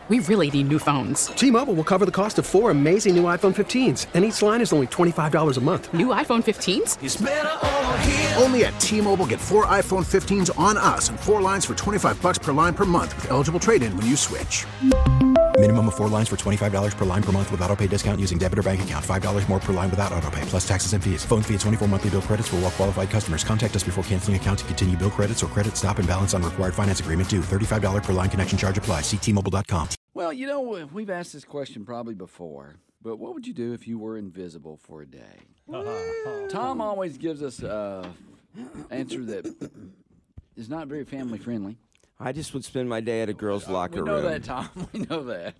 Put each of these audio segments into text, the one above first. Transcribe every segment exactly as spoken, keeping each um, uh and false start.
We really need new phones. T-Mobile will cover the cost of four amazing new iPhone fifteens, and each line is only twenty-five dollars a month. New iPhone fifteens? It's better over here. Only at T-Mobile, get four iPhone fifteens on us and four lines for twenty-five dollars per line per month with eligible trade-in when you switch. Minimum of four lines for twenty-five dollars per line per month with autopay discount using debit or bank account. five dollars more per line without autopay, plus taxes and fees. Phone fee at twenty-four monthly bill credits for well-qualified customers. Contact us before canceling account to continue bill credits or credit stop and balance on required finance agreement due. thirty-five dollars per line connection charge applies. See T Mobile dot com. Well, you know, we've asked this question probably before, but what would you do if you were invisible for a day? Tom always gives us an answer that is not very family-friendly. I just would spend my day at a girl's locker room. We know that, Tom. We know that.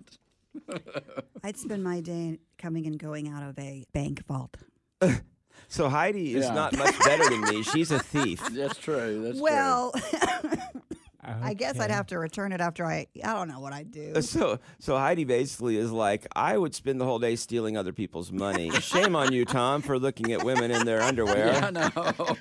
I'd spend my day coming and going out of a bank vault. So Heidi is Yeah. not much better than me. She's a thief. That's true. That's well, true. I guess I'd have to return it after I. I don't know what I'd do. So, so Heidi basically is like, I would spend the whole day stealing other people's money. Shame on you, Tom, for looking at women in their underwear. Yeah, no.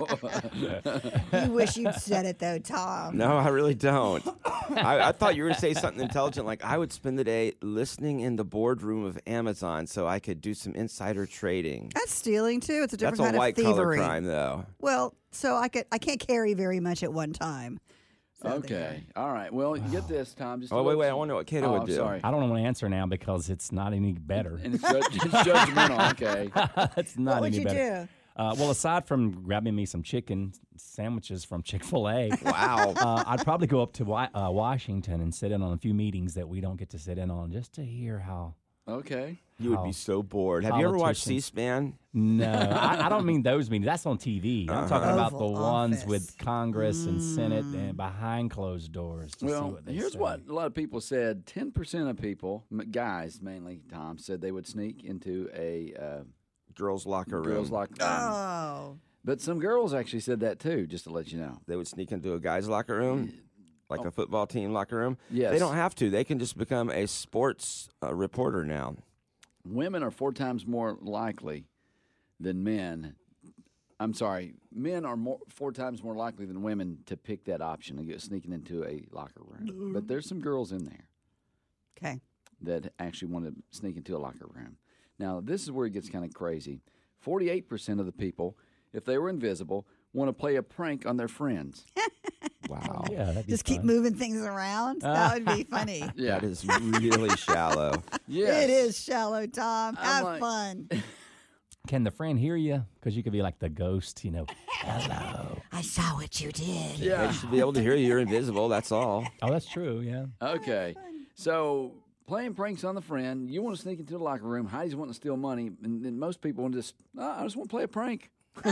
You wish you'd said it though, Tom. No, I really don't. I, I thought you were going to say something intelligent, like I would spend the day listening in the boardroom of Amazon so I could do some insider trading. That's stealing too. It's a different That's a kind white of thievery. collar crime, though. Well, so I could. I can't carry very much at one time. So Okay. All right. Well, you get this, Tom. Just Oh, wait, wait. I want to know what Kato Oh, would I'm do. sorry. I don't want to answer now because it's not any better. And it's, judge, it's judgmental. Okay. It's not What would any you better. do? Uh, well, aside from grabbing me some chicken sandwiches from Chick-fil-A, Wow. uh, I'd probably go up to Wa- uh, Washington and sit in on a few meetings that we don't get to sit in on just to hear how. Okay. You would be so bored. Have you ever watched Politicians- C-SPAN? No, I, I don't mean those meetings. That's on T V. I'm Uh-huh. talking about the Oval ones Office. with Congress and Senate and behind closed doors. To see Well, what they here's say. what a lot of people said. ten percent of people, m- guys mainly, Tom, said they would sneak into a uh, Girls' locker room. girls' locker room. Oh. But some girls actually said that too, just to let you know. They would sneak into a guy's locker room, like a football team locker room. Yes. They don't have to. They can just become a sports uh, reporter now. Women are four times more likely than men. I'm sorry, men are more four times more likely than women to pick that option of get- sneaking into a locker room. But there's some girls in there Okay. that actually want to sneak into a locker room. Now, this is where it gets kind of crazy. forty-eight percent of the people, if they were invisible, want to play a prank on their friends. Wow. Yeah, that'd be Just keep fun. moving things around. That would be funny. Yeah. That is really shallow. Yes. It is shallow, Tom. I'm Have like- fun. Can the friend hear you? Because you could be like the ghost, you know. Hello. I saw what you did. They Yeah. should be able to hear you. You're invisible. That's all. Oh, that's true. Yeah. Okay. So playing pranks on the friend, you want to sneak into the locker room. Heidi's wanting to steal money, and then most people want to just, oh, I just want to play a prank.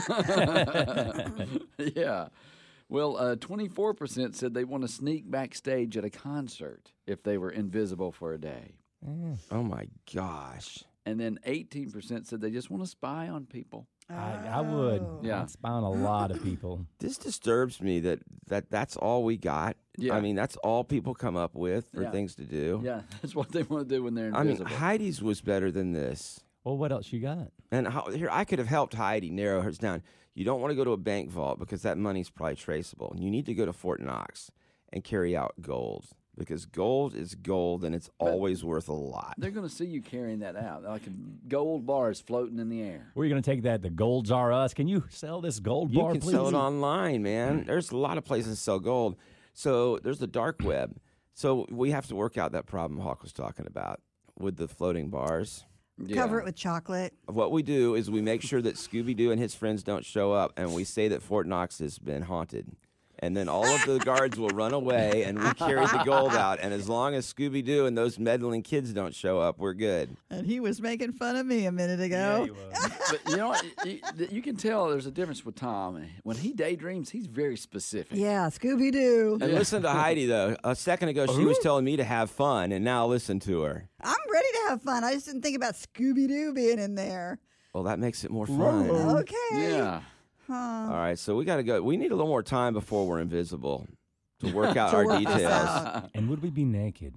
Yeah. Well, uh, twenty-four percent said they want to sneak backstage at a concert if they were invisible for a day. Oh, my gosh. And then eighteen percent said they just want to spy on people. I, I would. Yeah. I'd spy on a lot of people. This disturbs me that, that that's all we got. Yeah. I mean, that's all people come up with for Yeah. things to do. Yeah, that's what they want to do when they're I mean, invisible. Heidi's was better than this. Well, what else you got? And how, here, I could have helped Heidi narrow hers down. You don't want to go to a bank vault because that money's probably traceable. You need to go to Fort Knox and carry out gold because gold is gold and it's always worth a lot. They're going to see you carrying that out, like gold bars floating in the air. Where are you going to take that? The Golds Are Us. Can you sell this gold You bar, can please? sell it online, man. There's a lot of places to sell gold. So there's the dark web. So we have to work out that problem Hawk was talking about with the floating bars. Cover it with chocolate. What we do is we make sure that Scooby-Doo and his friends don't show up, and we say that Fort Knox has been haunted. And then all of the guards will run away, and we carry the gold out. And as long as Scooby-Doo and those meddling kids don't show up, we're good. And he was making fun of me a minute ago. But you know what? You, you can tell there's a difference with Tom. When he daydreams, he's very specific. Yeah, Scooby Doo. And listen to Heidi, though. A second ago, she was telling me to have fun, and now listen to her. I'm ready to have fun. I just didn't think about Scooby Doo being in there. Well, that makes it more fun. Okay. Yeah. Huh. All right, so we got to go. We need a little more time before we're invisible to work out To our work this details. out. And would we be naked?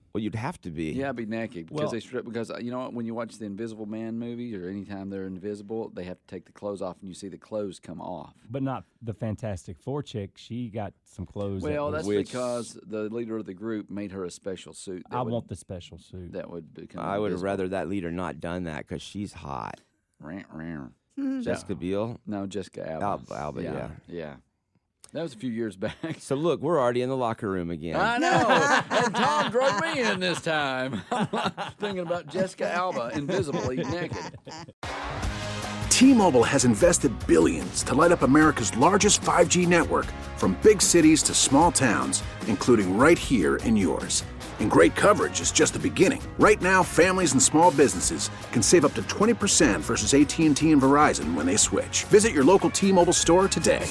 Well, you'd have to be. Yeah, be naked because Well- they strip. Because uh, you know what? When you watch the Invisible Man movies, or anytime they're invisible, they have to take the clothes off, and you see the clothes come off. But not the Fantastic Four chick. She got some clothes. that Well, was- that's Which- because the leader of the group made her a special suit. That I would, want the special suit. that would become. I would have invisible. rather that leader not done that because she's hot. Rant, rant. Jessica Biel. No, Jessica Alba. Alba, Alba, yeah. yeah. That was a few years back. So look, we're already in the locker room again. I know. And Tom drug me in this time. I'm thinking about Jessica Alba, invisibly naked. T-Mobile has invested billions to light up America's largest five G network, from big cities to small towns, including right here in yours. And great coverage is just the beginning. Right now, families and small businesses can save up to twenty percent versus A T and T and Verizon when they switch. Visit your local T-Mobile store today.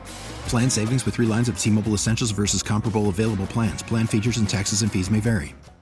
Plan savings with three lines of T-Mobile Essentials versus comparable available plans. Plan features and taxes and fees may vary.